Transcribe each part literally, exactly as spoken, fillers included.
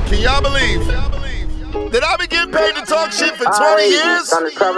Can y'all believe that I've been getting paid to talk shit for twenty years?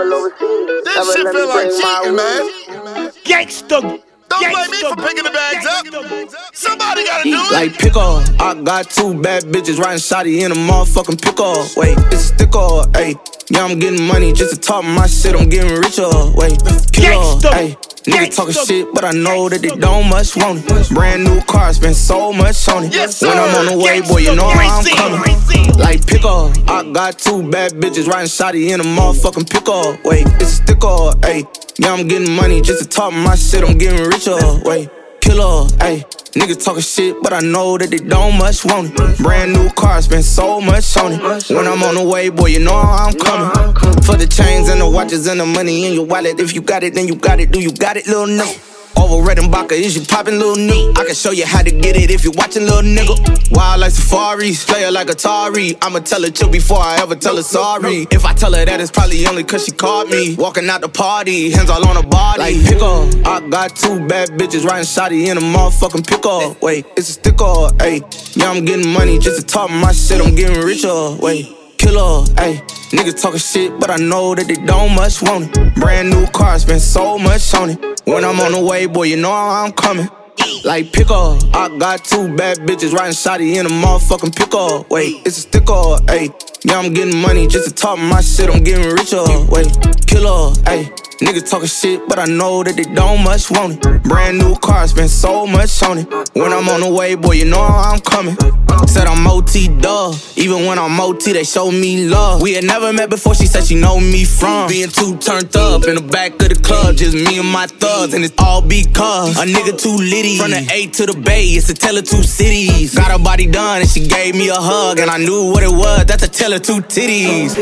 This shit feel like cheating, man. Gangsta. Don't blame me for picking the bags up. Somebody gotta do it. Like pickle, I got two bad bitches riding shotty in a motherfucking pickle. Wait, it's a sticker, ayy. Yeah, I'm getting money just to talk my shit. I'm getting richer, wait. Killer, ayy. Niggas talking shit, but I know that they don't much want it. Brand new car, spend so much on it. Yes, when I'm on the way, boy, you know I'm coming. Like pickle, I got two bad bitches riding shotty in a motherfucking pickle. Wait, it's a sticker, ayy. Yeah, I'm getting money just to talk my shit. I'm getting richer, wait. Killer, ayy. Niggas talking shit, but I know that they don't much want it. Brand new car, spend so much on it. When I'm on the way, boy, you know I'm coming. For the chains and the watches and the money in your wallet. If you got it, then you got it. Do you got it, little nigga? Over Red and Baca, is you poppin', little nigga? I can show you how to get it if you watchin', little nigga. Wild like safaris, play her like Atari. I'ma tell her chill before I ever tell her sorry. If I tell her that, it's probably only cause she caught me walking out the party, hands all on her body. Like pickle, I got two bad bitches riding shotty in a motherfucking pickle. Wait, it's a sticker, ayy. Yeah, I'm getting money just to talk my shit. I'm getting richer, wait. Killer, ayy. Niggas talking shit, but I know that they don't much want it. Brand new car, spend so much on it. When I'm on the way, boy, you know I'm coming. Like pickle, I got two bad bitches riding shotty in a motherfucking pickle. Wait, it's a sticker, ayy. Yeah, I'm getting money just to talk my shit. I'm getting richer, wait. Killer, ayy. Niggas talking shit, but I know that they don't much want it. Brand new car, spend so much on it. When I'm on the way, boy, you know I'm coming. Said I'm O T, duh. Even when I'm O T, they show me love. We had never met before, she said she know me from being too turned up in the back of the club. Just me and my thugs, and it's all because a nigga too litty. From the A to the Bay, it's a tale of two cities. Got her body done, and she gave me a hug, and I knew what it was, that's a tale of two titties.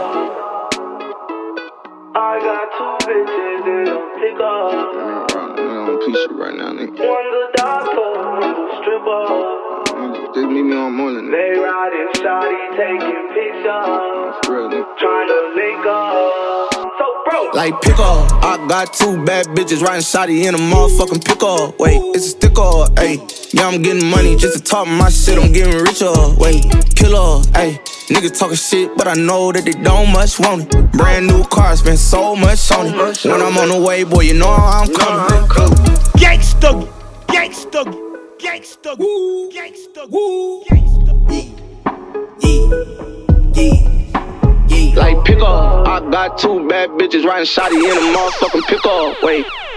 I got two bitches, they don't pick up. I'm on piece shit right now, nigga. One's a doctor, one's a stripper. Just meet me on morning. They riding shawty, taking pictures. Real, nigga. Trying to link up. So bro, like pickle, I got two bad bitches riding shotty in a motherfucking pickle. Wait, it's a sticker, ayy. Yeah, I'm getting money just to talk my shit. I'm getting richer, wait. Killer, ayy. Niggas talking shit, but I know that they don't much want it. Brand new car, spend so much on it. When I'm on the way, boy, you know I'm coming. Gangsta. Gangsta. Gangsta. Gangsta. Gangsta. Like pickle, I got two bad bitches riding shotty in a motherfucking pickle. Wait.